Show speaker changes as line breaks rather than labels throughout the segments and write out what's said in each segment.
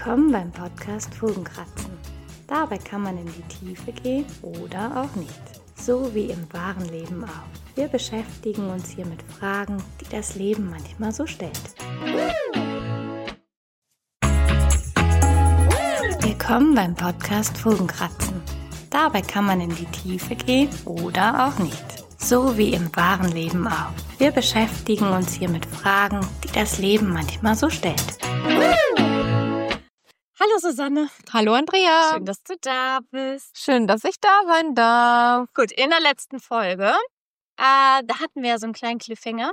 Willkommen beim Podcast Fugenkratzen. Dabei kann man in die Tiefe gehen oder auch nicht. So wie im wahren Leben auch. Wir beschäftigen uns hier mit Fragen, die das Leben manchmal so stellt. Willkommen beim Podcast Fugenkratzen. Dabei kann man in die Tiefe gehen oder auch nicht. So wie im wahren Leben auch. Wir beschäftigen uns hier mit Fragen, die das Leben manchmal so stellt. Hallo Susanne.
Hallo Andrea.
Schön, dass du da bist.
Schön, dass ich da sein darf.
Gut, in der letzten Folge, da hatten wir ja so einen kleinen Cliffhanger.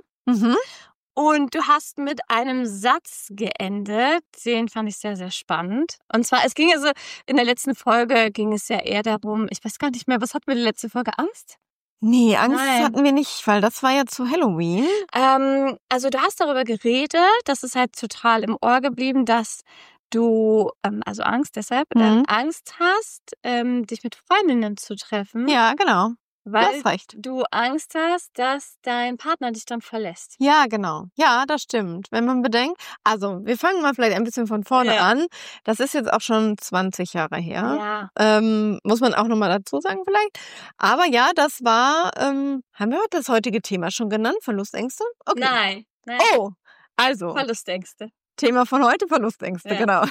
Und du hast mit einem Satz geendet, den fand ich sehr, sehr spannend. Und zwar, in der letzten Folge ging es ja eher darum, ich weiß gar nicht mehr, was hatten wir in der letzten Folge? Angst?
Nee, Angst
Nein.
hatten wir nicht, weil das war ja zu Halloween.
Also du hast darüber geredet, das ist halt total im Ohr geblieben, dass du, also Angst deshalb, Angst hast, dich mit Freundinnen zu treffen.
Ja, genau. Du
Weil
hast recht.
du Angst hast, dass dein Partner dich dann verlässt.
Ja, genau. Ja, das stimmt. Wenn man bedenkt, also wir fangen mal vielleicht ein bisschen von vorne an. Das ist jetzt auch schon 20 Jahre her.
Ja.
Muss man auch nochmal dazu sagen vielleicht. Aber ja, das war, haben wir heute das heutige Thema schon genannt? Verlustängste? Okay.
Nein.
Oh, also.
Verlustängste.
Thema von heute, Verlustängste,
Ja.
genau.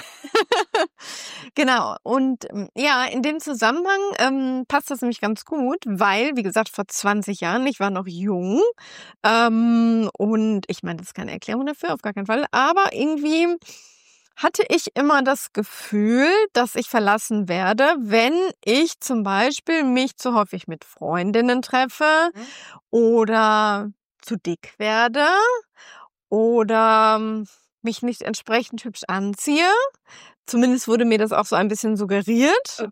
Genau. Und ja, in dem Zusammenhang passt das nämlich ganz gut, weil, wie gesagt, vor 20 Jahren, ich war noch jung und ich meine, das ist keine Erklärung dafür, auf gar keinen Fall, aber irgendwie hatte ich immer das Gefühl, dass ich verlassen werde, wenn ich zum Beispiel mich zu häufig mit Freundinnen treffe oder zu dick werde oder mich nicht entsprechend hübsch anziehe. Zumindest wurde mir das auch so ein bisschen suggeriert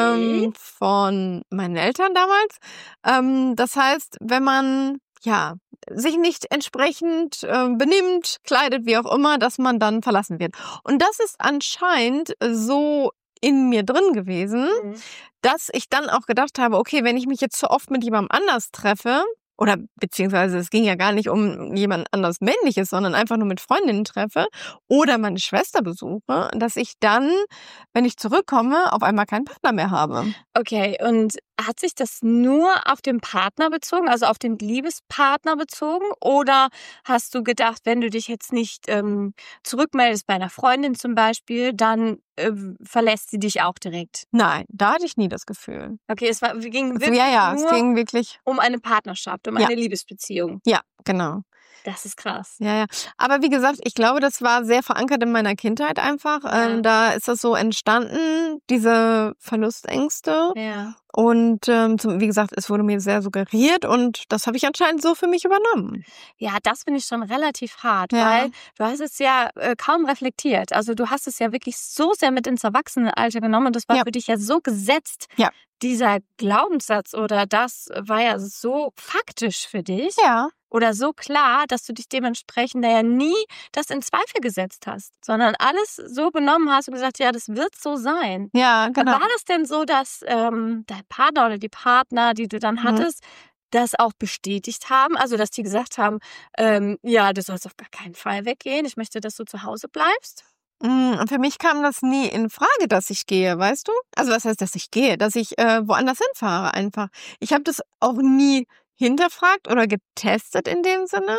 von meinen Eltern damals. Das heißt, wenn man sich nicht entsprechend benimmt, kleidet, wie auch immer, dass man dann verlassen wird. Und das ist anscheinend so in mir drin gewesen, dass ich dann auch gedacht habe, okay, wenn ich mich jetzt zu oft mit jemandem anders treffe, oder beziehungsweise es ging ja gar nicht um jemand anders Männliches, sondern einfach nur mit Freundinnen treffe oder meine Schwester besuche, dass ich dann, wenn ich zurückkomme, auf einmal keinen Partner mehr habe.
Okay, und hat sich das nur auf den Partner bezogen, also auf den Liebespartner bezogen? Oder hast du gedacht, wenn du dich jetzt nicht zurückmeldest bei einer Freundin zum Beispiel, dann verlässt sie dich auch direkt?
Nein, da hatte ich nie das Gefühl.
Okay, es ging
Also,
wirklich
es ging wirklich
um eine Partnerschaft, um eine Liebesbeziehung.
Ja, genau.
Das ist krass.
Ja. Aber wie gesagt, ich glaube, das war sehr verankert in meiner Kindheit einfach.
Ja.
Da ist das so entstanden, diese Verlustängste.
Ja.
Und wie gesagt, es wurde mir sehr suggeriert und das habe ich anscheinend so für mich übernommen.
Ja, das finde ich schon relativ hart,
Ja.
weil du hast es ja kaum reflektiert. Also du hast es ja wirklich so sehr mit ins Erwachsenenalter genommen und das war für dich ja so gesetzt.
Ja.
Dieser Glaubenssatz oder das war ja so faktisch für dich.
Ja.
Oder so klar, dass du dich dementsprechend da ja nie das in Zweifel gesetzt hast, sondern alles so benommen hast und gesagt, ja, das wird so sein.
Ja, genau.
War das denn so, dass dein Partner oder die Partner, die du dann hattest, das auch bestätigt haben? Also, dass die gesagt haben, ja, du sollst auf gar keinen Fall weggehen. Ich möchte, dass du zu Hause bleibst.
Und für mich kam das nie in Frage, dass ich gehe, weißt du? Also was heißt, dass ich gehe? Dass ich woanders hinfahre einfach. Ich habe das auch nie hinterfragt oder getestet in dem Sinne.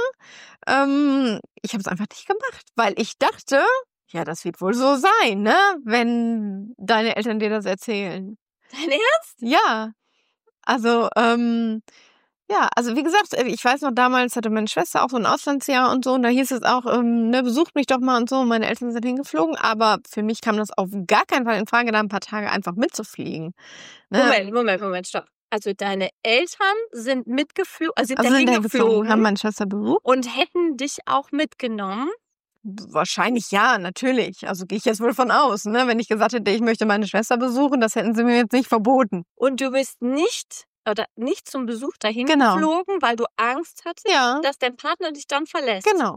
Ich habe es einfach nicht gemacht, weil ich dachte, ja, das wird wohl so sein, ne? Wenn deine Eltern dir das erzählen.
Dein Ernst?
Ja, also also wie gesagt, ich weiß noch, damals hatte meine Schwester auch so ein Auslandsjahr und so und da hieß es auch, besucht mich doch mal und so und meine Eltern sind hingeflogen, aber für mich kam das auf gar keinen Fall in Frage, da ein paar Tage einfach mitzufliegen. Ne?
Moment, stopp. Also deine Eltern sind mitgeflogen, sind
sind
dahin
dahin geflogen, haben
geflogen
meine Schwester besucht.
und hätten dich auch mitgenommen.
Wahrscheinlich ja, natürlich. Also gehe ich jetzt wohl von aus, ne? Wenn ich gesagt hätte, ich möchte meine Schwester besuchen, das hätten sie mir jetzt nicht verboten.
Und du bist nicht zum Besuch dahin
Genau.
geflogen, weil du Angst hattest,
Ja,
dass dein Partner dich dann verlässt.
genau.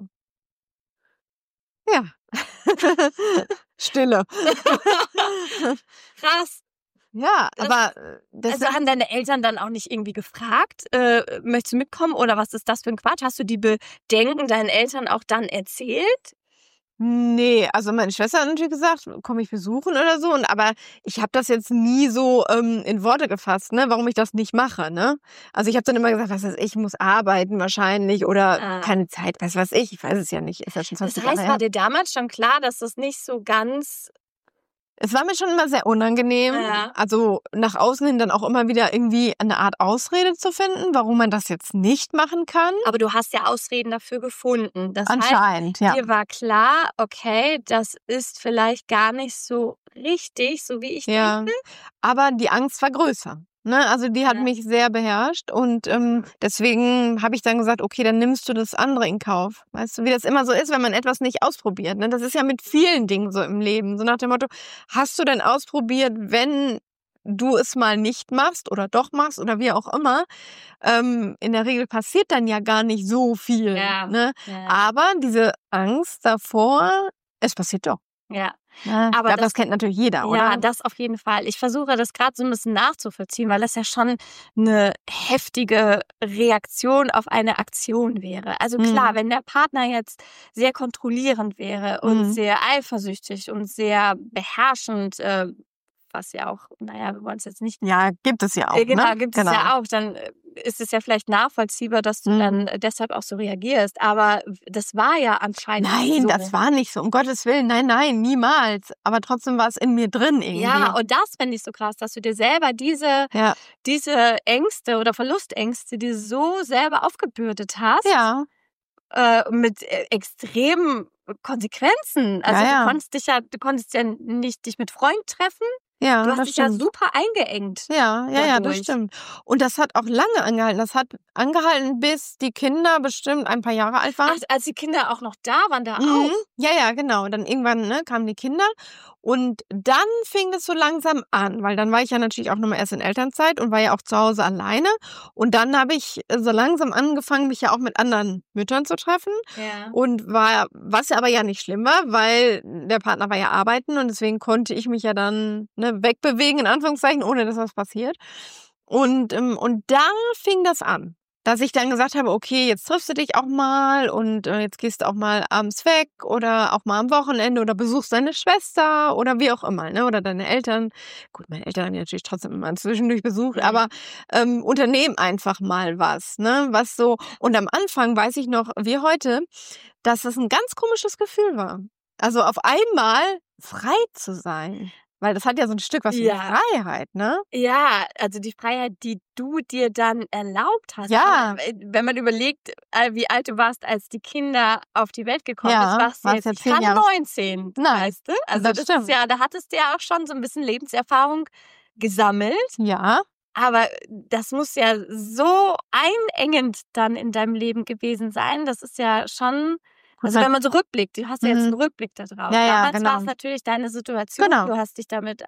Ja. Stille.
Krass.
Ja,
Das-
aber das
Also haben deine Eltern dann auch nicht irgendwie gefragt, möchtest du mitkommen oder was ist das für ein Quatsch? Hast du die Bedenken deinen Eltern auch dann erzählt?
Nee, also meine Schwester hat natürlich gesagt, komm ich besuchen oder so. Aber ich habe das jetzt nie so in Worte gefasst, ne, warum ich das nicht mache, ne? Also ich habe dann immer gesagt, was weiß ich muss arbeiten wahrscheinlich oder keine Zeit, was weiß ich weiß es ja nicht. Ist ja schon 20 Jahre
Das heißt,
her.
war dir damals schon klar, dass das nicht so ganz...
Es war mir schon immer sehr unangenehm, also nach außen hin dann auch immer wieder irgendwie eine Art Ausrede zu finden, warum man das jetzt nicht machen kann.
Aber du hast ja Ausreden dafür gefunden. Das
Anscheinend,
heißt, dir war klar, okay, das ist vielleicht gar nicht so richtig, so wie ich denke.
Aber die Angst war größer. Ne? Also die hat mich sehr beherrscht und deswegen habe ich dann gesagt, okay, dann nimmst du das andere in Kauf. Weißt du, wie das immer so ist, wenn man etwas nicht ausprobiert. Ne? Das ist ja mit vielen Dingen so im Leben. So nach dem Motto, hast du denn ausprobiert, wenn du es mal nicht machst oder doch machst oder wie auch immer, in der Regel passiert dann ja gar nicht so viel. Ne? Aber diese Angst davor, es passiert doch.
Ja.
Aber ich glaube, das kennt natürlich jeder, oder?
Ja, das auf jeden Fall. Ich versuche das gerade so ein bisschen nachzuvollziehen, weil das ja schon eine heftige Reaktion auf eine Aktion wäre. Also klar, wenn der Partner jetzt sehr kontrollierend wäre und sehr eifersüchtig und sehr beherrschend, was ja auch, naja, wir wollen es jetzt nicht...
Ja, gibt es ja auch,
Genau,
ne?
gibt es ja auch. Dann ist es ja vielleicht nachvollziehbar, dass du dann deshalb auch so reagierst. Aber das war ja anscheinend
Nein,
so.
das war nicht so. Um Gottes Willen, nein, niemals. Aber trotzdem war es in mir drin irgendwie.
Ja, und das finde ich so krass, dass du dir selber diese Ängste oder Verlustängste, die so selber aufgebürdet hast.
Ja.
Mit extremen Konsequenzen. Also du konntest ja nicht dich mit Freunden treffen.
Ja,
du hast dich ja super eingeengt.
Ja, das stimmt. Und das hat auch lange angehalten. Das hat angehalten, bis die Kinder bestimmt ein paar Jahre alt waren.
Ach, als die Kinder auch noch da waren, da auch?
Ja, genau. Dann irgendwann kamen die Kinder. Und dann fing es so langsam an, weil dann war ich ja natürlich auch nochmal erst in Elternzeit und war ja auch zu Hause alleine. Und dann habe ich so langsam angefangen, mich ja auch mit anderen Müttern zu treffen.
Ja.
Und was ja aber ja nicht schlimm war, weil der Partner war ja arbeiten und deswegen konnte ich mich ja dann wegbewegen, in Anführungszeichen, ohne dass was passiert. Und da fing das an. Dass ich dann gesagt habe, okay, jetzt triffst du dich auch mal und jetzt gehst du auch mal abends weg oder auch mal am Wochenende oder besuchst deine Schwester oder wie auch immer, ne? Oder deine Eltern. Gut, meine Eltern haben ja natürlich trotzdem immer zwischendurch besucht, aber unternehmen einfach mal was, ne? Was so. Und am Anfang weiß ich noch, wie heute, dass das ein ganz komisches Gefühl war. Also auf einmal frei zu sein. Weil das hat ja so ein Stück was von Freiheit, ne?
Ja, also die Freiheit, die du dir dann erlaubt hast.
Ja.
Wenn man überlegt, wie alt du warst, als die Kinder auf die Welt gekommen sind, warst du jetzt
10 Jahre.
19, weißt du? Also das
stimmt.
ist ja, da hattest du ja auch schon so ein bisschen Lebenserfahrung gesammelt.
Ja.
Aber das muss ja so einengend dann in deinem Leben gewesen sein. Das ist ja schon... Also wenn man so rückblickt, du hast ja jetzt einen Rückblick da drauf. Damals war es natürlich deine Situation, du hast dich damit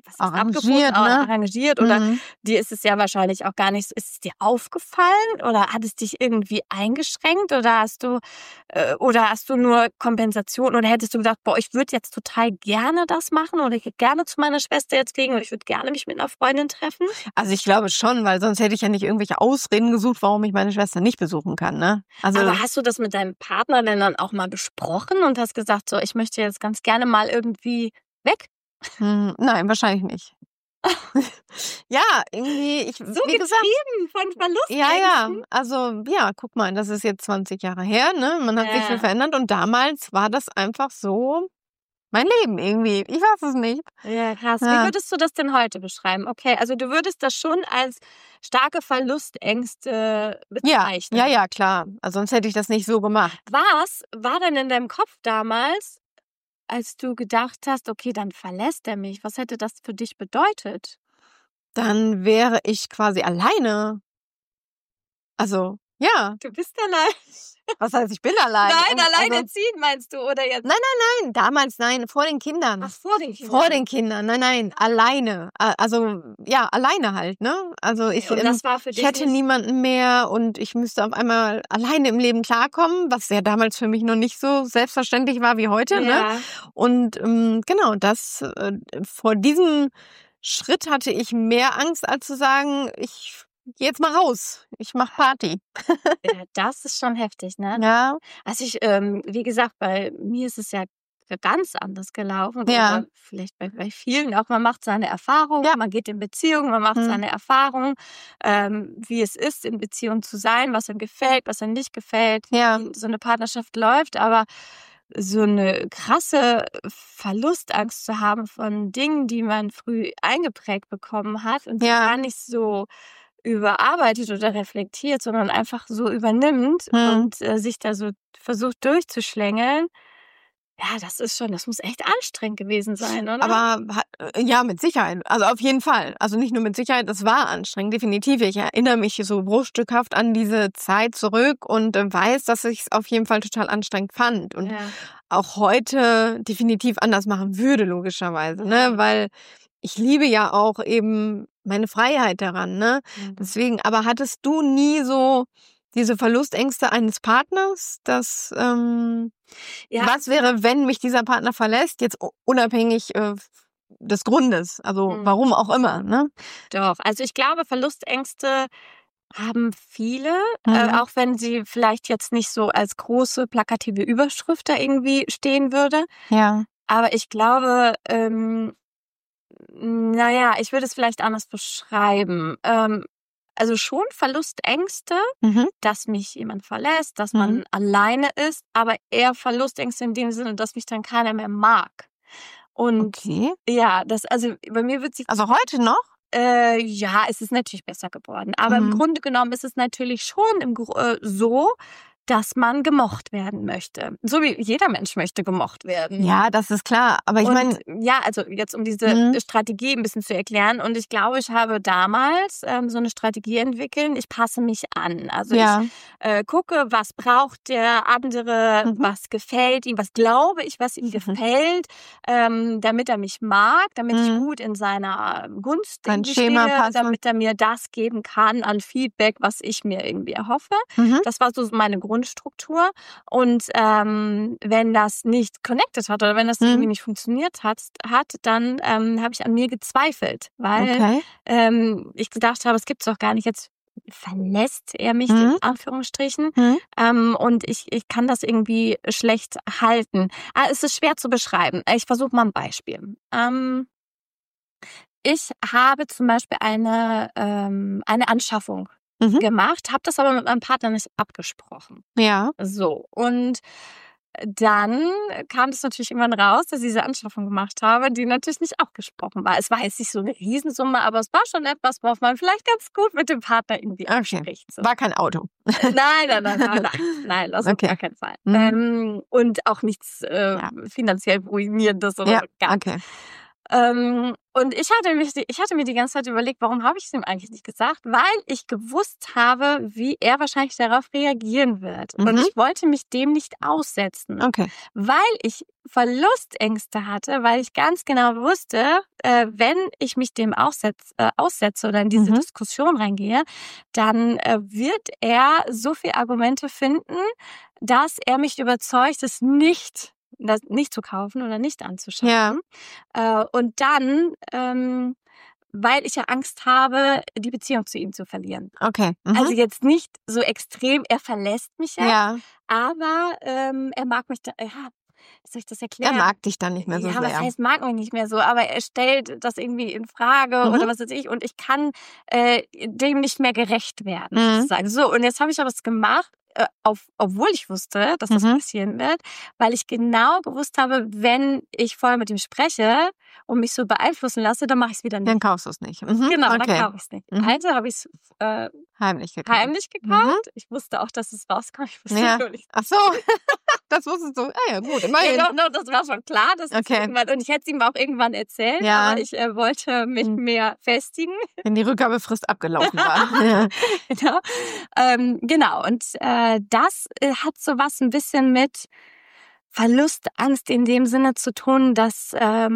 arrangiert oder dir ist es ja wahrscheinlich auch gar nicht so. Ist es dir aufgefallen oder hat es dich irgendwie eingeschränkt oder hast du nur Kompensation oder hättest du gedacht, boah, ich würde jetzt total gerne das machen oder ich würde gerne zu meiner Schwester jetzt fliegen oder ich würde gerne mich mit einer Freundin treffen?
Also ich glaube schon, weil sonst hätte ich ja nicht irgendwelche Ausreden gesucht, warum ich meine Schwester nicht besuchen kann, ne? Also
aber hast du das mit deinem Partner denn dann auch mal besprochen und hast gesagt, so, ich möchte jetzt ganz gerne mal irgendwie weg?
Nein, wahrscheinlich nicht. Ja, irgendwie,
so wie gesagt, von Verlustängsten.
Ja, also guck mal, das ist jetzt 20 Jahre her, ne? Man hat sich viel verändert und damals war das einfach so mein Leben irgendwie. Ich weiß es nicht.
Ja, krass. Wie würdest du das denn heute beschreiben? Okay, also du würdest das schon als starke Verlustängste bezeichnen.
Ja, klar. Also sonst hätte ich das nicht so gemacht.
Was war denn in deinem Kopf damals, als du gedacht hast, okay, dann verlässt er mich? Was hätte das für dich bedeutet?
Dann wäre ich quasi alleine. Also, ja.
Du bist allein.
Was heißt, ich bin allein?
Nein, alleinerziehend meinst du, oder jetzt?
Nein, damals nein, vor den Kindern.
Ach, vor den Kindern.
Vor den Kindern, nein, alleine. Also, ja, alleine halt, ne? Also ich
das war für dich
hätte niemanden mehr und ich müsste auf einmal alleine im Leben klarkommen, was ja damals für mich noch nicht so selbstverständlich war wie heute, ne? Und genau, das vor diesem Schritt hatte ich mehr Angst, als zu sagen, ich geh jetzt mal raus, ich mach Party.
Ja, das ist schon heftig, ne?
Ja.
Also wie gesagt, bei mir ist es ja ganz anders gelaufen.
Ja.
Oder vielleicht bei vielen auch, man macht seine Erfahrungen,
Ja.
man geht in Beziehungen, man macht seine Erfahrungen, wie es ist, in Beziehung zu sein, was einem gefällt, was einem nicht gefällt,
Ja.
wie so eine Partnerschaft läuft. Aber so eine krasse Verlustangst zu haben von Dingen, die man früh eingeprägt bekommen hat und die gar nicht so überarbeitet oder reflektiert, sondern einfach so übernimmt und sich da so versucht durchzuschlängeln. Ja, das muss echt anstrengend gewesen sein, oder?
Aber ja, mit Sicherheit. Also auf jeden Fall. Also nicht nur mit Sicherheit, das war anstrengend, definitiv. Ich erinnere mich so bruchstückhaft an diese Zeit zurück und weiß, dass ich es auf jeden Fall total anstrengend fand. Und auch heute definitiv anders machen würde, logischerweise, ne? Weil ich liebe ja auch eben meine Freiheit daran, ne? Deswegen, aber hattest du nie so diese Verlustängste eines Partners, dass was wäre, wenn mich dieser Partner verlässt, jetzt unabhängig des Grundes, also warum auch immer, ne?
Doch, also ich glaube, Verlustängste haben viele, auch wenn sie vielleicht jetzt nicht so als große plakative Überschrift da irgendwie stehen würde.
Ja.
Aber ich glaube, ich würde es vielleicht anders beschreiben. Also schon Verlustängste, dass mich jemand verlässt, dass man alleine ist, aber eher Verlustängste in dem Sinne, dass mich dann keiner mehr mag. Und ja, also bei mir wird sich...
Also heute noch?
Ja, es ist natürlich besser geworden. Aber im Grunde genommen ist es natürlich schon so, dass man gemocht werden möchte. So wie jeder Mensch möchte gemocht werden.
Ja, das ist klar. Aber ich meine...
Ja, also jetzt um diese Strategie ein bisschen zu erklären. Und ich glaube, ich habe damals so eine Strategie entwickelt. Ich passe mich an. Also ich gucke, was braucht der andere, was gefällt ihm, was glaube ich, was ihm gefällt, damit er mich mag, damit ich gut in seiner Gunst
Schema
stehe, damit er mir das geben kann an Feedback, was ich mir irgendwie erhoffe. Das war so meine Grundstruktur. Und wenn das nicht connected hat oder wenn das irgendwie nicht funktioniert hat, dann habe ich an mir gezweifelt, weil ich gedacht habe, es gibt es doch gar nicht. Jetzt verlässt er mich, in Anführungsstrichen. Und ich kann das irgendwie schlecht halten. Es ist schwer zu beschreiben. Ich versuche mal ein Beispiel. Ich habe zum Beispiel eine Anschaffung gemacht, habe das aber mit meinem Partner nicht abgesprochen.
Ja.
So, und dann kam das natürlich irgendwann raus, dass ich diese Anschaffung gemacht habe, die natürlich nicht abgesprochen war. Es war jetzt nicht so eine Riesensumme, aber es war schon etwas, worauf man vielleicht ganz gut mit dem Partner irgendwie abspricht. So.
War kein Auto.
Nein, das auf gar keinen Fall. Und auch nichts finanziell ruinierendes oder gar nicht. Und ich hatte mir die ganze Zeit überlegt, warum habe ich es ihm eigentlich nicht gesagt? Weil ich gewusst habe, wie er wahrscheinlich darauf reagieren wird. Und ich wollte mich dem nicht aussetzen. Weil ich Verlustängste hatte, weil ich ganz genau wusste, wenn ich mich dem aussetze oder in diese Diskussion reingehe, dann wird er so viele Argumente finden, dass er mich überzeugt, das nicht zu kaufen oder nicht anzuschaffen. Und dann, weil ich ja Angst habe, die Beziehung zu ihm zu verlieren. Also jetzt nicht so extrem, er verlässt mich aber er mag mich da, wie soll ich das erklären?
Er mag dich dann nicht mehr so sehr.
Ja, was heißt, mag mich nicht mehr so, aber er stellt das irgendwie in Frage oder was weiß ich und ich kann dem nicht mehr gerecht werden, sozusagen. So, und jetzt habe ich aber was gemacht, obwohl ich wusste, dass das passieren wird, weil ich genau gewusst habe, wenn ich vorher mit ihm spreche und mich so beeinflussen lasse, dann mache ich es wieder nicht.
Dann kaufst du es nicht.
Genau, dann kaufe ich es nicht. Also habe ich es
heimlich gekauft.
Ich wusste auch, dass es rauskommt. Ich wusste nur nicht.
Ach so, das wusstest du. Ja, gut, immerhin.
Ja, das war schon klar. Dass und ich hätte es ihm auch irgendwann erzählt, aber ich wollte mich mehr festigen.
Wenn die Rückgabefrist abgelaufen war.
Genau, und das hat sowas ein bisschen mit Verlustangst in dem Sinne zu tun, dass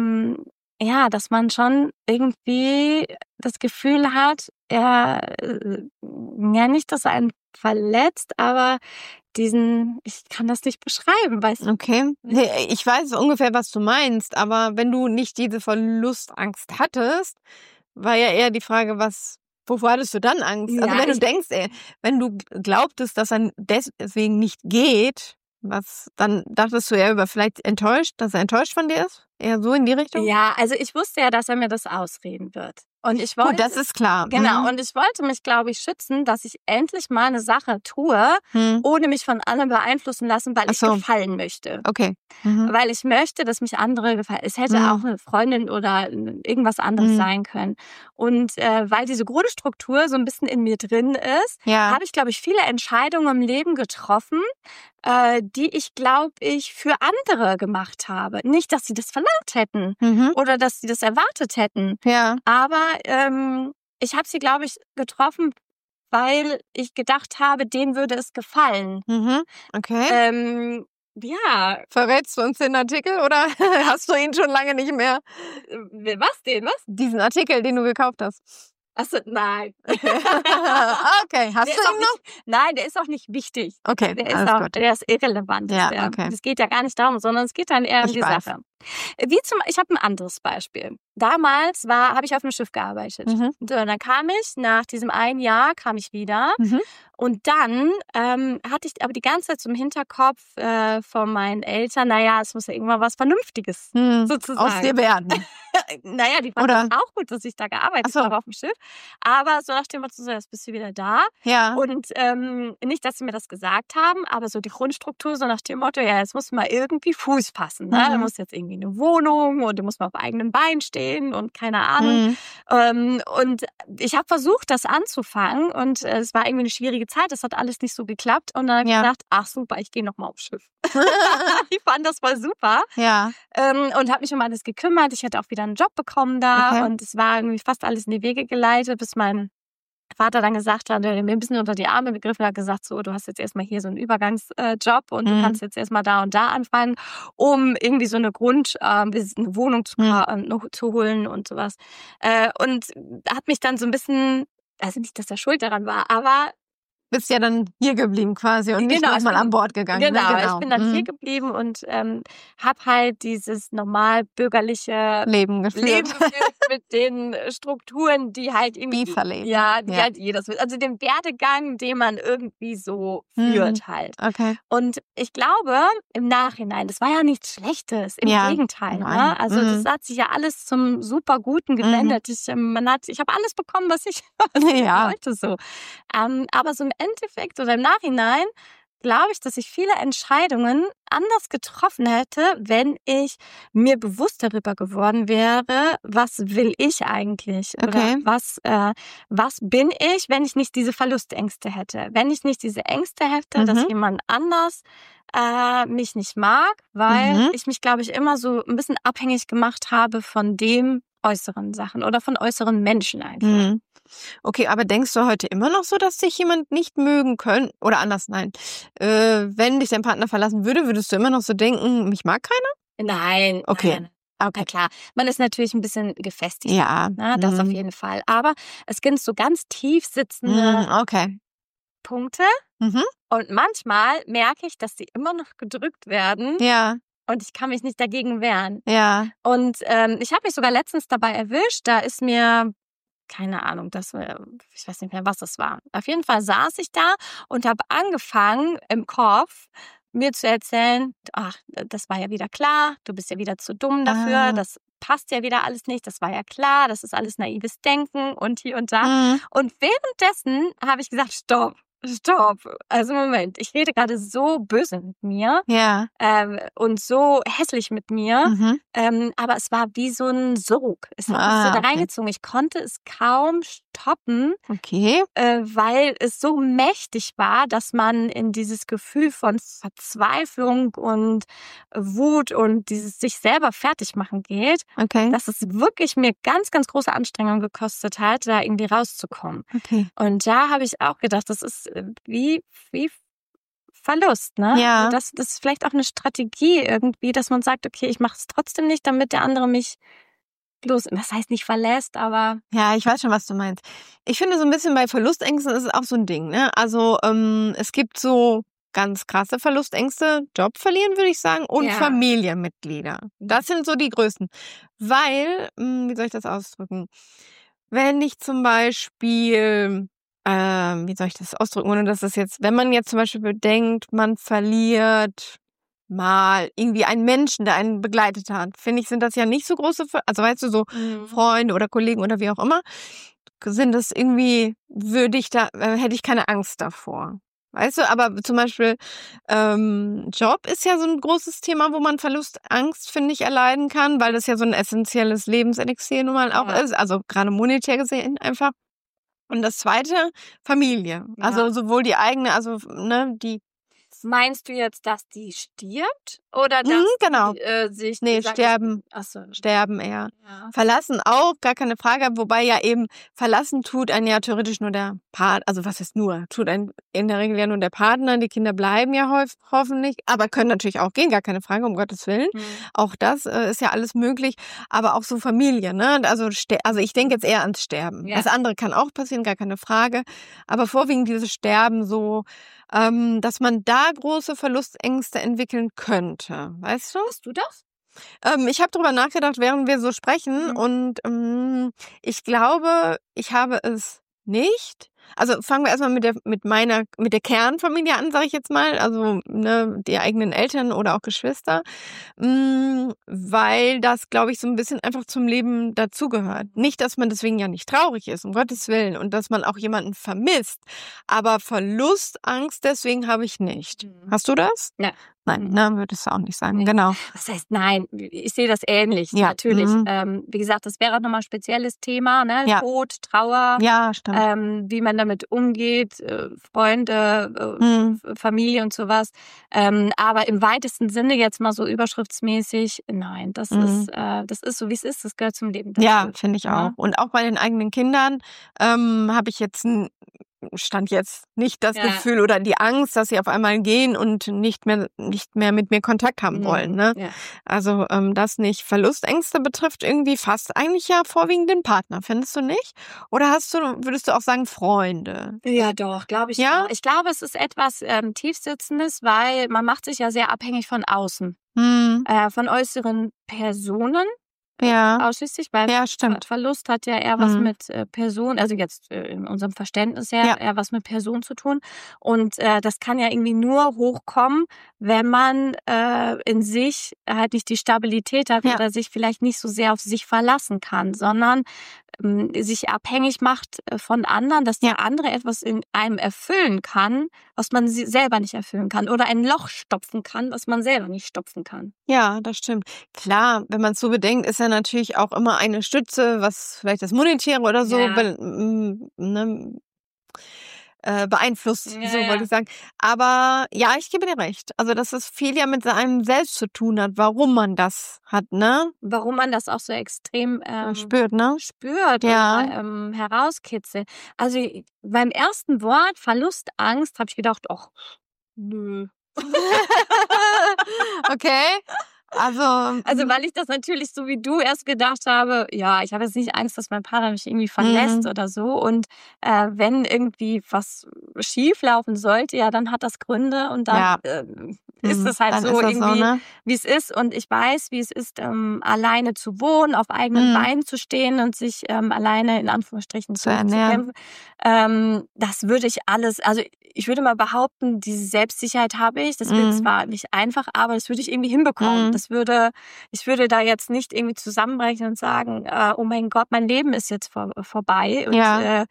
dass man schon irgendwie das Gefühl hat, nicht, dass er einen verletzt, aber ich kann das nicht beschreiben, weißt du?
Okay, ich weiß ungefähr, was du meinst, aber wenn du nicht diese Verlustangst hattest, war ja eher die Frage, wovor hattest du dann Angst? Also wenn du denkst, wenn du glaubtest, dass er deswegen nicht geht, Dann dachtest du eher vielleicht enttäuscht, dass er enttäuscht von dir ist? Eher so in die Richtung?
Ja, also ich wusste ja, dass er mir das ausreden wird. Und ich wollte,
Gut, das ist klar.
genau, und ich wollte mich, glaube ich, schützen, dass ich endlich mal eine Sache tue, ohne mich von anderen beeinflussen lassen, weil ich gefallen möchte.
Okay.
Weil ich möchte, dass mich andere gefallen. Es hätte auch eine Freundin oder irgendwas anderes sein können. Und weil diese Grundstruktur so ein bisschen in mir drin ist, habe ich, glaube ich, viele Entscheidungen im Leben getroffen, die ich, glaube ich, für andere gemacht habe. Nicht, dass sie das verlangt hätten oder dass sie das erwartet hätten.
Ja.
Aber ich habe sie, glaube ich, getroffen, weil ich gedacht habe, denen würde es gefallen.
Okay.
Ja.
Verrätst du uns den Artikel oder hast du ihn schon lange nicht mehr?
Was denn? Was?
Diesen Artikel, den du gekauft hast.
Achso, nein.
Okay, hast du ihn noch?
Nein, der ist auch nicht wichtig.
Okay,
der ist irrelevant.
Ja, okay.
Das geht ja gar nicht darum, sondern es geht dann eher um die Sache. Ich habe ein anderes Beispiel. Damals habe ich auf einem Schiff gearbeitet. So, dann kam ich, nach diesem einen Jahr kam ich wieder. Und dann hatte ich aber die ganze Zeit so im Hinterkopf von meinen Eltern, naja, es muss ja irgendwann was Vernünftiges sozusagen
aus dir werden.
Naja, die fanden es auch gut, dass ich da gearbeitet habe auf dem Schiff. Aber so nach dem Motto, so, jetzt bist du wieder da.
Ja.
Und nicht, dass sie mir das gesagt haben, aber so die Grundstruktur so nach dem Motto, ja, jetzt muss mal irgendwie Fuß passen. Ne? Du musst jetzt irgendwie eine Wohnung und du musst mal auf eigenen Beinen stehen und keine Ahnung. Und ich habe versucht, das anzufangen und es war irgendwie eine schwierige Zeit. Das hat alles nicht so geklappt. Und dann habe ich gedacht, ach super, ich gehe nochmal aufs Schiff. Ich fand das voll super.
Ja.
Und habe mich um alles gekümmert. Ich hätte auch wieder einen Job bekommen da und es war irgendwie fast alles in die Wege geleitet, bis mein Vater dann gesagt hat, der mir ein bisschen unter die Arme begriffen hat, gesagt so, du hast jetzt erstmal hier so einen Übergangsjob und du kannst jetzt erstmal da und da anfangen, um irgendwie so eine eine Wohnung zu holen und sowas. Und hat mich dann so ein bisschen, also nicht, dass er schuld daran war, aber
bist ja dann hier geblieben quasi und nicht nochmal an Bord gegangen.
Genau, ich bin dann hier geblieben und habe halt dieses normal bürgerliche
Leben geführt
mit den Strukturen, die halt irgendwie
Beaverleben.
Ja, die halt jedes, also den Werdegang, den man irgendwie so führt halt.
Okay.
Und ich glaube, im Nachhinein, das war ja nichts Schlechtes, im Gegenteil. Ne? Also das hat sich ja alles zum super Guten gewendet. Ich habe alles bekommen, was ich wollte so. Aber so im Endeffekt oder im Nachhinein glaube ich, dass ich viele Entscheidungen anders getroffen hätte, wenn ich mir bewusst darüber geworden wäre, was will ich eigentlich? Oder was bin ich, wenn ich nicht diese Verlustängste hätte? Wenn ich nicht diese Ängste hätte, dass jemand anders mich nicht mag, weil ich mich, glaube ich, immer so ein bisschen abhängig gemacht habe von dem äußeren Sachen oder von äußeren Menschen einfach.
Okay, aber denkst du heute immer noch so, dass dich jemand nicht mögen können? Oder anders, nein. Wenn dich dein Partner verlassen würde, würdest du immer noch so denken, mich mag keiner?
Nein.
Okay.
Nein. Okay, klar. Man ist natürlich ein bisschen gefestigt.
Ja.
Ne? Das auf jeden Fall. Aber es gibt so ganz tief sitzende Punkte. Und manchmal merke ich, dass die immer noch gedrückt werden.
Ja.
Und ich kann mich nicht dagegen wehren.
Ja.
Und ich habe mich sogar letztens dabei erwischt. Da ist mir, keine Ahnung, ich weiß nicht mehr, was das war. Auf jeden Fall saß ich da und habe angefangen, im Kopf mir zu erzählen, ach, das war ja wieder klar, du bist ja wieder zu dumm dafür, das passt ja wieder alles nicht, das war ja klar, das ist alles naives Denken und hier und da. Und währenddessen habe ich gesagt, stopp. Also Moment, ich rede gerade so böse mit mir und so hässlich mit mir, aber es war wie so ein Sog. Es hat mich so da reingezogen. Ich konnte es kaum stoppen, weil es so mächtig war, dass man in dieses Gefühl von Verzweiflung und Wut und dieses sich selber fertig machen geht, dass es wirklich mir ganz, ganz große Anstrengung gekostet hat, da irgendwie rauszukommen. Und da habe ich auch gedacht, das ist wie Verlust, ne?
Ja.
Das ist vielleicht auch eine Strategie irgendwie, dass man sagt, okay, ich mache es trotzdem nicht, damit der andere mich das heißt nicht verlässt, aber...
Ja, ich weiß schon, was du meinst. Ich finde so ein bisschen bei Verlustängsten ist es auch so ein Ding, ne? Also es gibt so ganz krasse Verlustängste, Job verlieren, würde ich sagen, und Familienmitglieder. Das sind so die größten. Weil, wie soll ich das ausdrücken? Wenn ich zum Beispiel wie soll ich das ausdrücken, ohne dass es jetzt, wenn man jetzt zum Beispiel bedenkt, man verliert mal irgendwie einen Menschen, der einen begleitet hat, finde ich, sind das ja nicht so große, also weißt du, so Freunde oder Kollegen oder wie auch immer, sind das irgendwie, hätte ich keine Angst davor. Weißt du, aber zum Beispiel Job ist ja so ein großes Thema, wo man Verlustangst, finde ich, erleiden kann, weil das ja so ein essentielles Lebenselixier nun mal auch ist, also gerade monetär gesehen einfach. Und das zweite, Familie. Also sowohl die eigene, also ne, die.
Meinst du jetzt, dass die stirbt oder dass
genau.
die sich...
Nee, sterben.
Achso.
Sterben eher. Ja. Verlassen auch, gar keine Frage. Wobei ja eben verlassen tut einen ja theoretisch nur der Partner. Also was ist nur? Tut einen in der Regel ja nur der Partner. Die Kinder bleiben ja hoffentlich. Aber können natürlich auch gehen, gar keine Frage, um Gottes Willen. Auch das ist ja alles möglich. Aber auch so Familie, ne? Also ich denke jetzt eher ans Sterben. Ja. Das andere kann auch passieren, gar keine Frage. Aber vorwiegend dieses Sterben so... dass man da große Verlustängste entwickeln könnte. Weißt du?
Hast du das?
Ich habe darüber nachgedacht, während wir so sprechen und ich glaube, ich habe es nicht. Also fangen wir erstmal mit der Kernfamilie an, sage ich jetzt mal, also ne, die eigenen Eltern oder auch Geschwister, weil das, glaube ich, so ein bisschen einfach zum Leben dazugehört. Nicht, dass man deswegen ja nicht traurig ist, um Gottes Willen, und dass man auch jemanden vermisst, aber Verlustangst deswegen habe ich nicht. Hast du das?
Ja.
Nein, ne, würdest du auch nicht sagen, genau.
Das heißt, nein, ich sehe das ähnlich, natürlich. Wie gesagt, das wäre nochmal ein spezielles Thema, ne? Ja. Tod, Trauer,
ja, stimmt.
Wie man damit umgeht, Freunde, Familie und sowas. Aber im weitesten Sinne jetzt mal so überschriftsmäßig, nein, das ist so, wie es ist, das gehört zum Leben dazu.
Ja, finde ich auch. Und auch bei den eigenen Kindern habe ich jetzt stand jetzt nicht das Gefühl oder die Angst, dass sie auf einmal gehen und nicht mehr mit mir Kontakt haben wollen. Ne? Ja. Also das nicht. Verlustängste betrifft irgendwie fast eigentlich ja vorwiegend den Partner, findest du nicht? Oder würdest du auch sagen Freunde?
Ja, doch, glaube ich. Ja? Auch. Ich glaube, es ist etwas Tiefsitzendes, weil man macht sich ja sehr abhängig von außen, von äußeren Personen.
Ja.
Ausschließlich, weil Verlust hat ja eher was mit Person, also jetzt in unserem Verständnis eher was mit Person zu tun. Und das kann ja irgendwie nur hochkommen, wenn man in sich halt nicht die Stabilität hat oder sich vielleicht nicht so sehr auf sich verlassen kann, sondern sich abhängig macht von anderen, dass der andere etwas in einem erfüllen kann, was man selber nicht erfüllen kann, oder ein Loch stopfen kann, was man selber nicht stopfen kann.
Ja, das stimmt. Klar, wenn man es so bedenkt, ist ja natürlich auch immer eine Stütze, was vielleicht das Monetäre oder so beeinflusst, so wollte ich sagen. Aber ja, ich gebe dir recht. Also, dass es viel ja mit einem selbst zu tun hat, warum man das hat, ne?
Warum man das auch so extrem
spürt, ne?
Spürt oder herauskitzelt. Also, beim ersten Wort Verlustangst habe ich gedacht, ach, nö.
Okay. Also,
weil ich das natürlich so wie du erst gedacht habe, ja, ich habe jetzt nicht Angst, dass mein Partner mich irgendwie verlässt oder so. Und wenn irgendwie was schief laufen sollte, ja, dann hat das Gründe und dann ist es halt so irgendwie, so, ne? Wie es ist. Und ich weiß, wie es ist, alleine zu wohnen, auf eigenen Beinen zu stehen und sich alleine in Anführungsstrichen zu kämpfen. Das würde ich alles, also ich würde mal behaupten, diese Selbstsicherheit habe ich. Das wird zwar nicht einfach, aber das würde ich irgendwie hinbekommen. Ich würde da jetzt nicht irgendwie zusammenbrechen und sagen, oh mein Gott, mein Leben ist jetzt vorbei. Und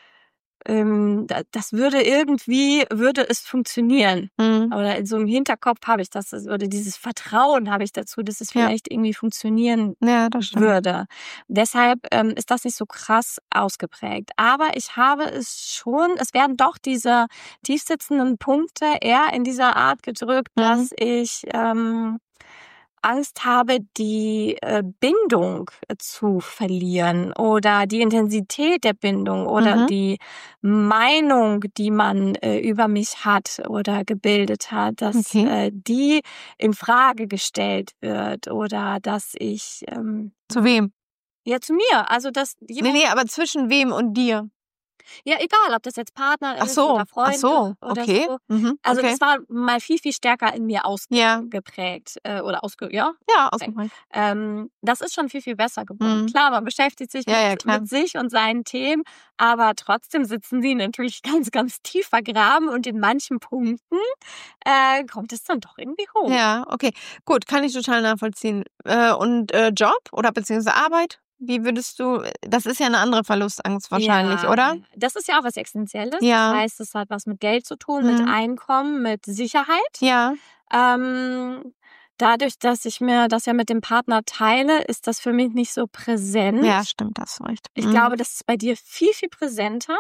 das würde es funktionieren. Oder in so einem Hinterkopf habe ich das, oder dieses Vertrauen habe ich dazu, dass es vielleicht irgendwie funktionieren würde. Deshalb ist das nicht so krass ausgeprägt. Aber ich habe es schon, es werden doch diese tiefsitzenden Punkte eher in dieser Art gedrückt, dass ich Angst habe, die Bindung zu verlieren oder die Intensität der Bindung oder die Meinung, die man über mich hat oder gebildet hat, dass die in Frage gestellt wird oder dass ich...
zu wem?
Ja, zu mir. Also, dass
jemand... Nee, aber zwischen wem und dir?
Ja, egal, ob das jetzt Partner
Ach
ist
so,
oder Freunde oder
okay.
so.
Mhm,
Also
okay.
das war mal viel, viel stärker in mir
Ja,
ausgeprägt oder
ja,
geprägt.
ausgeprägt.
Das ist schon viel, viel besser geworden.
Mhm.
Klar, man beschäftigt sich
Ja, klar.
mit sich und seinen Themen, aber trotzdem sitzen die natürlich ganz, ganz tief vergraben und in manchen Punkten kommt es dann doch irgendwie hoch.
Ja, okay. Gut, kann ich total nachvollziehen. Und Job oder beziehungsweise Arbeit? Wie würdest du, das ist ja eine andere Verlustangst wahrscheinlich,
Ja,
oder?
das ist ja auch was Essentielles. Das
Ja.
heißt, es hat was mit Geld zu tun, mit
Mhm.
Einkommen, mit Sicherheit.
Ja.
Dadurch, dass ich mir das ja mit dem Partner teile, ist das für mich nicht so präsent.
Ja, stimmt, hast du recht.
Ich glaube, das ist bei dir viel, viel präsenter.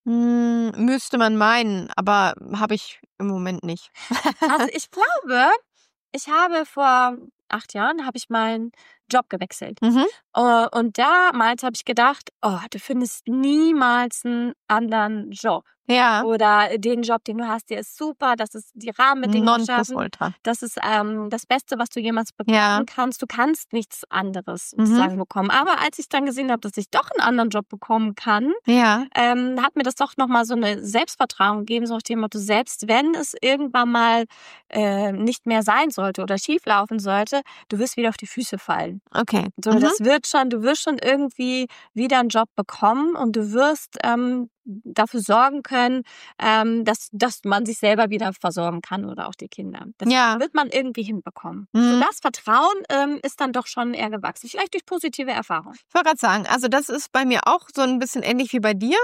Müsste man meinen, aber habe ich im Moment nicht.
Also ich glaube, ich habe vor 8 Jahren habe ich meinen Job gewechselt.
Mhm.
Und damals habe ich gedacht, oh, du findest niemals einen anderen Job.
Ja,
Oder den Job, den du hast, der ist super, das ist die Rahmenbedingungen schaffen.
Nonplusultra.
Das ist das Beste, was du jemals bekommen
Ja.
kannst. Du kannst nichts anderes
Mhm.
sozusagen bekommen. Aber als ich dann gesehen habe, dass ich doch einen anderen Job bekommen kann,
Ja.
hat mir das doch nochmal so eine Selbstvertrauen gegeben, so nach dem Motto, selbst wenn es irgendwann mal nicht mehr sein sollte oder schief laufen sollte, du wirst wieder auf die Füße fallen.
Okay.
So,
Mhm.
du wirst schon irgendwie wieder einen Job bekommen und du wirst dafür sorgen können, dass man sich selber wieder versorgen kann oder auch die Kinder. Das
Ja.
wird man irgendwie hinbekommen.
Mhm.
So, das Vertrauen ist dann doch schon eher gewachsen. Vielleicht durch positive Erfahrungen.
Ich wollte gerade sagen, also das ist bei mir auch so ein bisschen ähnlich wie bei dir.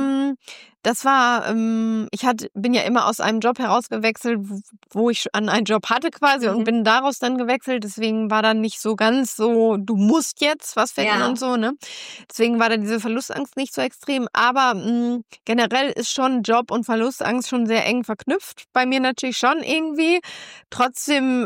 Das war, bin ja immer aus einem Job herausgewechselt, wo ich an einen Job hatte quasi und bin daraus dann gewechselt. Deswegen war dann nicht so ganz so, du musst jetzt was finden
Ja.
und so, ne? Deswegen war da diese Verlustangst nicht so extrem. Aber generell ist schon Job und Verlustangst schon sehr eng verknüpft. Bei mir natürlich schon irgendwie. Trotzdem,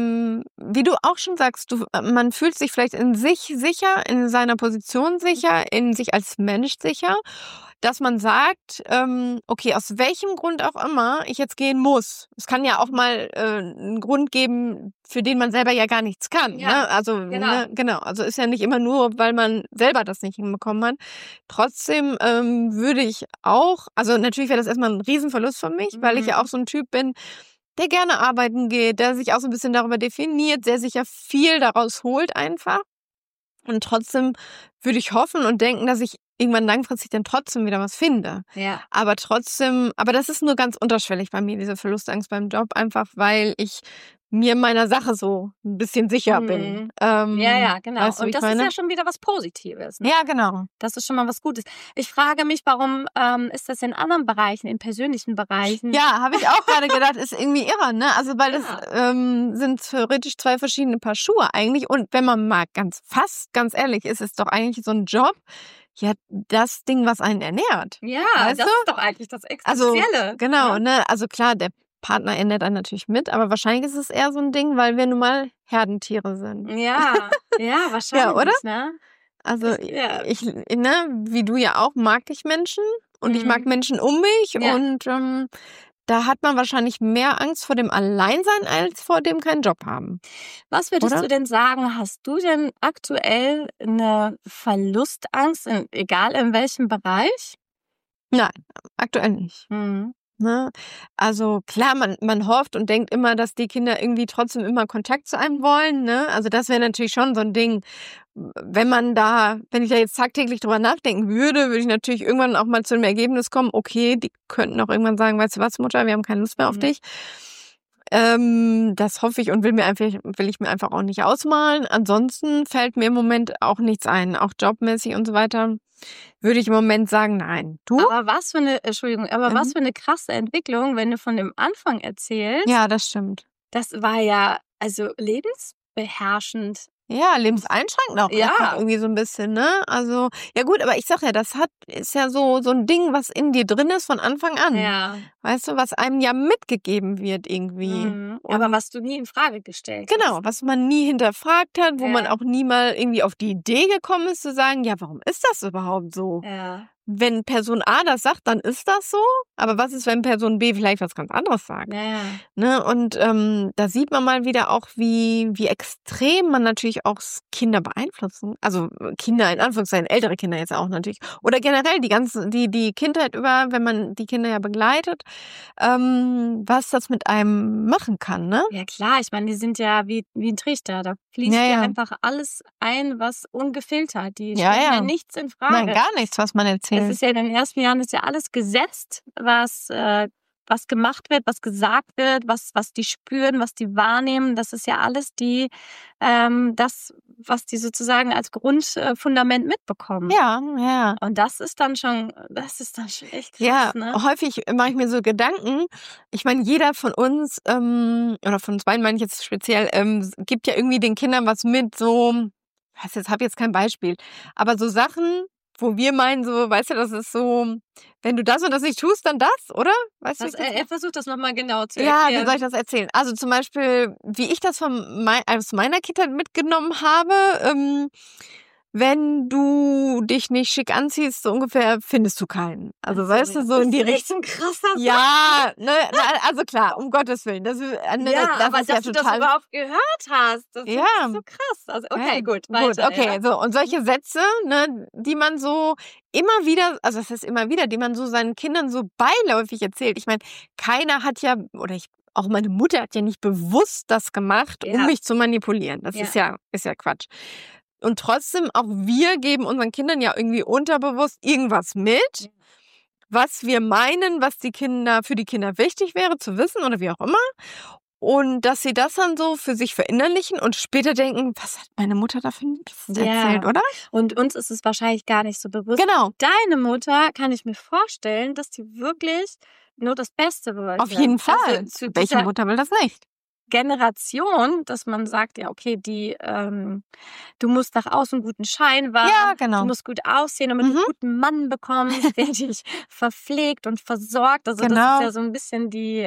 wie du auch schon sagst, man fühlt sich vielleicht in sich sicher, in seiner Position sicher, in sich als Mensch sicher, dass man sagt, okay, aus welchem Grund auch immer ich jetzt gehen muss. Es kann ja auch mal einen Grund geben, für den man selber ja gar nichts kann.
Ja,
Ne? Also,
genau.
Genau. Also ist ja nicht immer nur, weil man selber das nicht hinbekommen hat. Trotzdem würde ich auch, also natürlich wäre das erstmal ein Riesenverlust für mich, weil ich ja auch so ein Typ bin, der gerne arbeiten geht, der sich auch so ein bisschen darüber definiert, der sich ja viel daraus holt einfach. Und trotzdem würde ich hoffen und denken, dass ich irgendwann langfristig dann trotzdem wieder was finde.
Ja.
Aber das ist nur ganz unterschwellig bei mir, diese Verlustangst beim Job, einfach weil ich mir meiner Sache so ein bisschen sicher bin.
Ja, genau.
Weißt du, wie
Und
ich
das
meine?
ist ja schon wieder was Positives. Ne?
Ja, genau.
Das ist schon mal was Gutes. Ich frage mich, warum ist das in anderen Bereichen, in persönlichen Bereichen?
Ja, habe ich auch gerade gedacht, ist irgendwie irre, ne? Also weil das
Ja.
sind theoretisch 2 verschiedene Paar Schuhe eigentlich. Und wenn man mal ganz ehrlich ist, ist doch eigentlich so ein Job ja das Ding, was einen ernährt.
Ja,
Weißt
das
du?
ist doch eigentlich das
Also
Essentielle.
genau,
Ne?
ne? Also klar, der Partner ernährt einen natürlich mit, aber wahrscheinlich ist es eher so ein Ding, weil wir nun mal Herdentiere sind.
Ja, wahrscheinlich,
oder?
ne?
Also
Ja.
wie du ja auch, mag ich Menschen und ich mag Menschen um mich
Ja.
und da hat man wahrscheinlich mehr Angst vor dem Alleinsein als vor dem keinen Job haben.
Was würdest
Oder?
du denn sagen, hast du denn aktuell eine Verlustangst, egal in welchem Bereich?
Nein, aktuell nicht. Ne? Also klar, man hofft und denkt immer, dass die Kinder irgendwie trotzdem immer Kontakt zu einem wollen. Ne? Also das wäre natürlich schon so ein Ding. Wenn ich da jetzt tagtäglich drüber nachdenken würde ich natürlich irgendwann auch mal zu dem Ergebnis kommen, okay, die könnten auch irgendwann sagen, weißt du was, Mutter, wir haben keine Lust mehr auf dich. Das hoffe ich und will ich mir einfach auch nicht ausmalen. Ansonsten fällt mir im Moment auch nichts ein, auch jobmäßig und so weiter. Würde ich im Moment sagen, nein. Du?
Aber was für eine krasse Entwicklung, wenn du von dem Anfang erzählst.
Ja, das stimmt.
Das war ja also lebensbeherrschend.
Ja, lebenseinschränkend auch
Ja.
einfach irgendwie so ein bisschen, ne? Also, ja gut, aber ich sag ja, ist ja so ein Ding, was in dir drin ist von Anfang an.
Ja.
Weißt du, was einem ja mitgegeben wird irgendwie.
Aber was du nie in Frage gestellt
Genau, was man nie hinterfragt hat, wo
Ja.
man auch nie mal irgendwie auf die Idee gekommen ist zu sagen, ja, warum ist das überhaupt so?
hast. Ja.
wenn Person A das sagt, dann ist das so. Aber was ist, wenn Person B vielleicht was ganz anderes sagt?
Ja.
Ne? Und da sieht man mal wieder auch, wie extrem man natürlich auch Kinder beeinflussen. Also Kinder in Anführungszeichen, ältere Kinder jetzt auch natürlich. Oder generell die Kindheit über, wenn man die Kinder ja begleitet, was das mit einem machen kann, ne?
Ja klar, ich meine, die sind ja wie ein Trichter. Da fließt ja einfach alles ein, was ungefiltert. Die stellen ja nichts in Frage.
Nein, gar nichts, was man erzählt.
Es ist ja in den ersten Jahren ist ja alles gesetzt, was gemacht wird, was gesagt wird, was die spüren, was die wahrnehmen. Das ist ja alles das, was die sozusagen als Grundfundament mitbekommen.
Ja.
Und das ist dann schon echt krass.
Ja,
ne?
Häufig mache ich mir so Gedanken. Ich meine, jeder von uns, oder von uns beiden meine ich jetzt speziell, gibt ja irgendwie den Kindern was mit, so, habe jetzt kein Beispiel, aber so Sachen, wo wir meinen, so, weißt du, das ist so, wenn du das und das nicht tust, dann das, oder? Weißt du?
Er versucht das nochmal genau zu erklären.
Ja, wie soll ich das erzählen? Also zum Beispiel, wie ich das aus meiner Kindheit mitgenommen habe, wenn du dich nicht schick anziehst, so ungefähr, findest du keinen. Also weißt du, so in die Richtung.
Das ist echt ein krasser Satz.
Ja, ne, also klar, um Gottes Willen. Das
aber
ist
dass du das überhaupt gehört hast, das ist so krass. Also okay, gut, weiter.
Okay, so, und solche Sätze, ne, die man so immer wieder, also das heißt immer wieder, die man so seinen Kindern so beiläufig erzählt. Ich meine, keiner hat ja, auch meine Mutter hat ja nicht bewusst das gemacht, um mich zu manipulieren. Das ist ja Quatsch. Und trotzdem, auch wir geben unseren Kindern ja irgendwie unterbewusst irgendwas mit, was wir meinen, was für die Kinder wichtig wäre zu wissen oder wie auch immer. Und dass sie das dann so für sich verinnerlichen und später denken, was hat meine Mutter da für nichts erzählt, oder?
Und uns ist es wahrscheinlich gar nicht so bewusst.
Genau.
Deine Mutter, kann ich mir vorstellen, dass die wirklich nur das Beste wollte.
Auf jeden Fall. Also, welche Mutter will das nicht?
Generation, dass man sagt, ja, okay, du musst nach außen guten Schein wahren, du musst gut aussehen, damit du einen guten Mann bekommst, der dich verpflegt und versorgt. Also das ist ja so ein bisschen die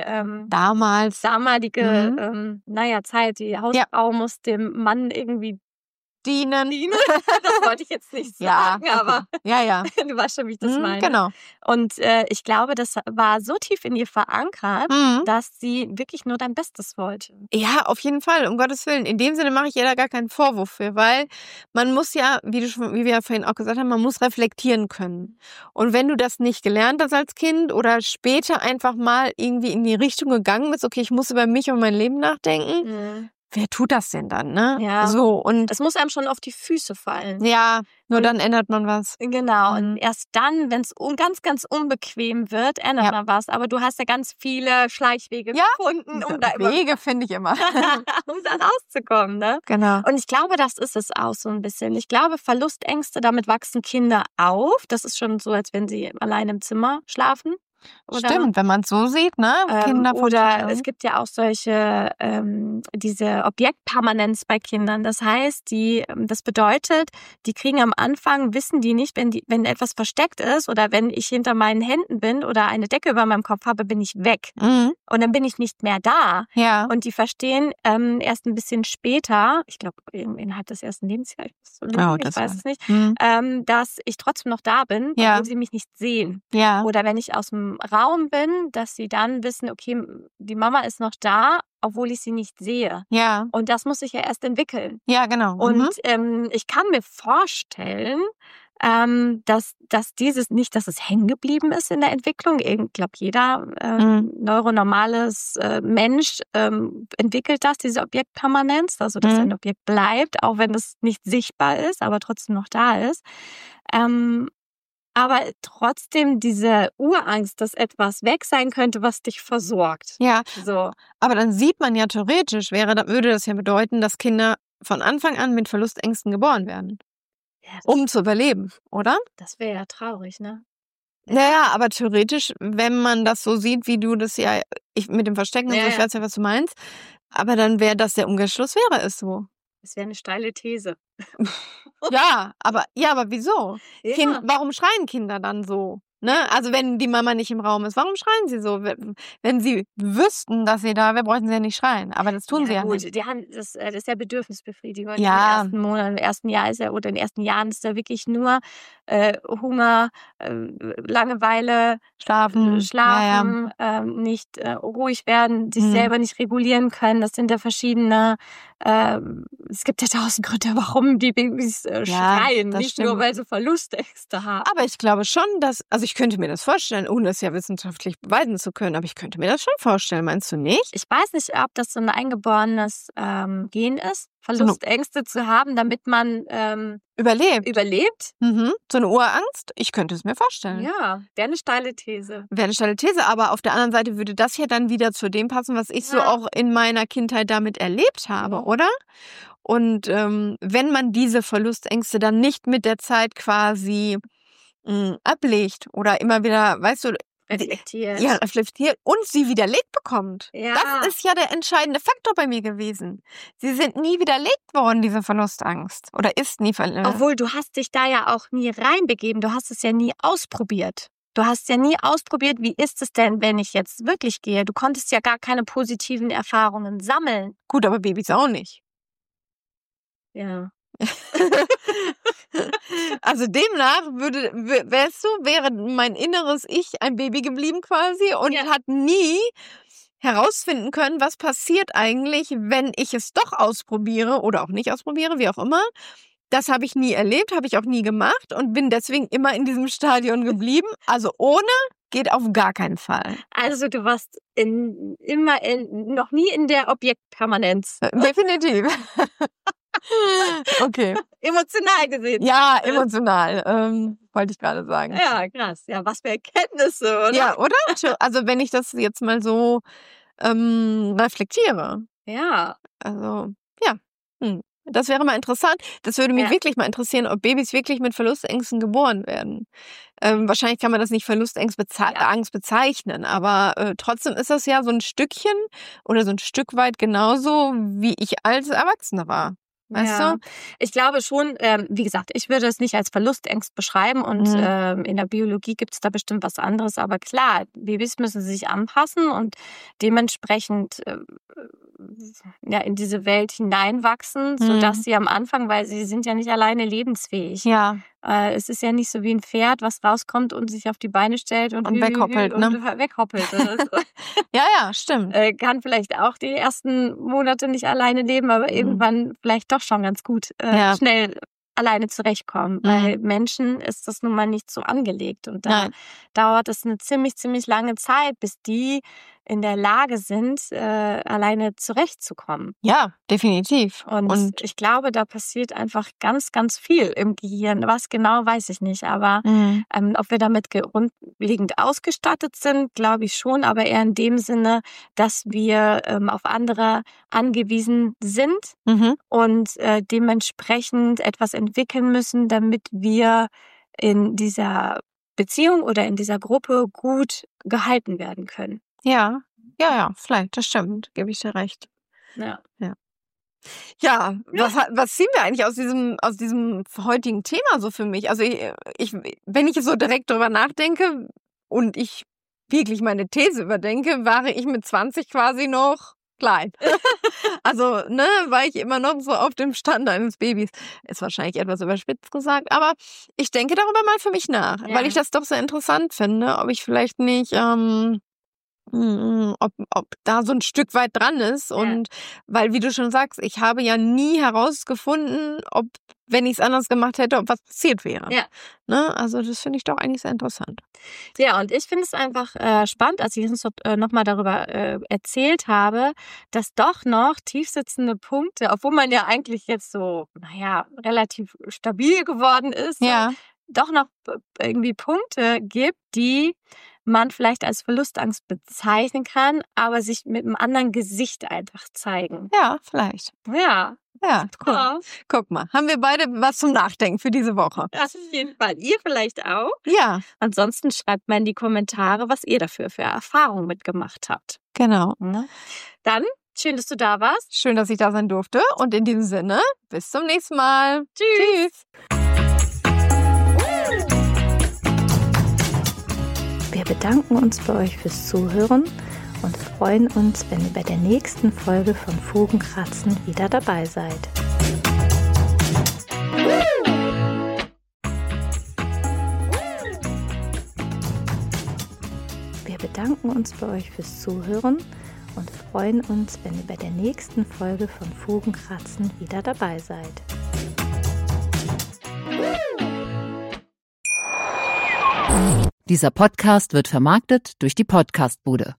damalige Zeit. Die Hausfrau muss dem Mann irgendwie
dienen.
Das wollte ich jetzt nicht sagen, aber du weißt schon, wie ich das meine.
Genau.
Und ich glaube, das war so tief in ihr verankert, dass sie wirklich nur dein Bestes wollte.
Ja, auf jeden Fall, um Gottes Willen. In dem Sinne mache ich ihr da gar keinen Vorwurf für, weil man muss ja, wie wir ja vorhin auch gesagt haben, man muss reflektieren können. Und wenn du das nicht gelernt hast als Kind oder später einfach mal irgendwie in die Richtung gegangen bist, okay, ich muss über mich und mein Leben nachdenken, wer tut das denn dann, ne?
Ja.
So, und
es muss einem schon auf die Füße fallen.
Ja, nur dann ändert man was.
Genau. Und erst dann, wenn es ganz, ganz unbequem wird, ändert man was. Aber du hast ja ganz viele Schleichwege gefunden, um da
Wege finde ich immer.
um da rauszukommen, ne?
Genau.
Und ich glaube, das ist es auch so ein bisschen. Ich glaube, Verlustängste, damit wachsen Kinder auf. Das ist schon so, als wenn sie allein im Zimmer schlafen.
Stimmt, wenn man es so sieht, ne? Kinder
oder es gibt ja auch solche, diese Objektpermanenz bei Kindern. Das heißt, das bedeutet, die kriegen am Anfang, wissen die nicht, wenn etwas versteckt ist oder wenn ich hinter meinen Händen bin oder eine Decke über meinem Kopf habe, bin ich weg. Und dann bin ich nicht mehr da.
Ja.
Und die verstehen erst ein bisschen später, ich glaube innerhalb des ersten Lebensjahres, ich weiß es nicht, dass ich trotzdem noch da bin, obwohl sie mich nicht sehen.
Ja.
Oder wenn ich aus dem Raum bin, dass sie dann wissen, okay, die Mama ist noch da, obwohl ich sie nicht sehe.
Ja.
Und das muss sich ja erst entwickeln.
Ja, genau.
Und ich kann mir vorstellen, dass dieses nicht, dass es hängen geblieben ist in der Entwicklung. Ich glaube, jeder neuronormales Mensch entwickelt diese Objektpermanenz, also dass ein Objekt bleibt, auch wenn es nicht sichtbar ist, aber trotzdem noch da ist. Aber trotzdem diese Urangst, dass etwas weg sein könnte, was dich versorgt.
Ja,
so.
Aber dann sieht man ja theoretisch, würde das ja bedeuten, dass Kinder von Anfang an mit Verlustängsten geboren werden.
Ja,
um zu überleben, oder?
Das wäre ja traurig, ne?
Naja, aber theoretisch, wenn man das so sieht, wie du das mit dem Verstecken, ich weiß ja, was du meinst, aber dann wäre das der Umkehrschluss, wäre es so.
Das wäre eine steile These.
Ja, aber wieso?
Ja.
Warum schreien Kinder dann so? Ne? Also wenn die Mama nicht im Raum ist, warum schreien sie so? Wenn sie wüssten, dass sie da wäre, bräuchten sie ja nicht schreien. Aber das tun sie ja nicht.
Die haben das ist ja Bedürfnisbefriedigung.
Ja.
In den ersten Monaten, im ersten Jahr ist oder in den ersten Jahren ist da wirklich nur Hunger, Langeweile,
Schlafen,
nicht ruhig werden, sich selber nicht regulieren können. Das sind ja verschiedene. Es gibt ja 1000 Gründe, warum die Babys schreien, nicht
stimmt.
nur weil sie Verlustängste haben.
Aber ich glaube schon, also ich könnte mir das vorstellen, ohne es ja wissenschaftlich beweisen zu können, aber ich könnte mir das schon vorstellen, meinst du nicht?
Ich weiß nicht, ob das so ein eingeborenes Gen ist, Verlustängste zu haben, damit man überlebt.
So eine Urangst? Ich könnte es mir vorstellen.
Ja, wäre eine steile These.
Aber auf der anderen Seite würde das ja dann wieder zu dem passen, was ich so auch in meiner Kindheit damit erlebt habe, oder? Und wenn man diese Verlustängste dann nicht mit der Zeit quasi ablegt oder immer wieder, weißt du, reflektiert und sie widerlegt bekommt.
Ja.
Das ist ja der entscheidende Faktor bei mir gewesen. Sie sind nie widerlegt worden, diese Verlustangst. Oder ist nie
Obwohl, du hast dich da ja auch nie reinbegeben. Du hast es ja nie ausprobiert. Du hast ja nie ausprobiert, wie ist es denn, wenn ich jetzt wirklich gehe? Du konntest ja gar keine positiven Erfahrungen sammeln.
Gut, aber Babys auch nicht.
Ja.
Also demnach wäre mein inneres Ich ein Baby geblieben quasi und hat nie herausfinden können, was passiert eigentlich, wenn ich es doch ausprobiere oder auch nicht ausprobiere, wie auch immer. Das habe ich nie erlebt, habe ich auch nie gemacht und bin deswegen immer in diesem Stadion geblieben. Also ohne geht auf gar keinen Fall.
Also du warst noch nie in der Objektpermanenz.
Definitiv. Okay.
Emotional gesehen.
Ja, emotional, wollte ich gerade sagen.
Ja, krass. Ja, was für Erkenntnisse, oder?
Ja, oder? Also wenn ich das jetzt mal so reflektiere.
Ja.
Also, ja. Das wäre mal interessant. Das würde mich wirklich mal interessieren, ob Babys wirklich mit Verlustängsten geboren werden. Wahrscheinlich kann man das nicht Verlustangst bezeichnen, aber trotzdem ist das ja so ein Stückchen oder so ein Stück weit genauso, wie ich als Erwachsene war. Weißt du?
Ich glaube schon, wie gesagt, ich würde es nicht als Verlustangst beschreiben und in der Biologie gibt es da bestimmt was anderes. Aber klar, Babys müssen sich anpassen und dementsprechend in diese Welt hineinwachsen, sodass sie am Anfang, weil sie sind ja nicht alleine lebensfähig.
Ja.
Es ist ja nicht so wie ein Pferd, was rauskommt und sich auf die Beine stellt und
weghoppelt.
Weghoppelt. Oder so.
Ja, stimmt.
Kann vielleicht auch die ersten Monate nicht alleine leben, aber irgendwann vielleicht doch schon ganz gut schnell alleine zurechtkommen. Weil Menschen ist das nun mal nicht so angelegt. Und da dauert es eine ziemlich, ziemlich lange Zeit, bis die in der Lage sind, alleine zurechtzukommen.
Ja, definitiv.
Und ich glaube, da passiert einfach ganz, ganz viel im Gehirn. Was genau, weiß ich nicht. Aber ob wir damit grundlegend ausgestattet sind, glaube ich schon. Aber eher in dem Sinne, dass wir auf andere angewiesen sind und dementsprechend etwas entwickeln müssen, damit wir in dieser Beziehung oder in dieser Gruppe gut gehalten werden können.
Ja, vielleicht, das stimmt, gebe ich dir recht. Ja, was ziehen wir eigentlich aus diesem heutigen Thema so für mich? Also wenn ich so direkt drüber nachdenke und ich wirklich meine These überdenke, war ich mit 20 quasi noch klein. Also, war ich immer noch so auf dem Stand eines Babys. Ist wahrscheinlich etwas überspitzt gesagt, aber ich denke darüber mal für mich nach, weil ich das doch sehr interessant finde, ob ich vielleicht nicht ob da so ein Stück weit dran ist. Und weil, wie du schon sagst, ich habe ja nie herausgefunden, ob, wenn ich es anders gemacht hätte, ob was passiert wäre. Ja. Also das finde ich doch eigentlich sehr interessant.
Ja, und ich finde es einfach spannend, als ich uns nochmal darüber erzählt habe, dass doch noch tiefsitzende Punkte, obwohl man ja eigentlich jetzt so, relativ stabil geworden ist, doch noch irgendwie Punkte gibt, die man vielleicht als Verlustangst bezeichnen kann, aber sich mit einem anderen Gesicht einfach zeigen.
Ja, vielleicht.
Ja,
cool. Ja. Guck mal, haben wir beide was zum Nachdenken für diese Woche.
Das auf jeden Fall. Ihr vielleicht auch.
Ja.
Ansonsten schreibt mal in die Kommentare, was ihr dafür für Erfahrungen mitgemacht habt.
Genau.
Dann, schön, dass du da warst.
Schön, dass ich da sein durfte. Und in diesem Sinne, bis zum nächsten Mal.
Tschüss. bedanken uns bei euch fürs Zuhören und freuen uns, wenn ihr bei der nächsten Folge von Fugenkratzen wieder dabei seid. Wir bedanken uns bei euch fürs Zuhören und freuen uns, wenn ihr bei der nächsten Folge von Fugenkratzen wieder dabei seid.
Dieser Podcast wird vermarktet durch die Podcastbude.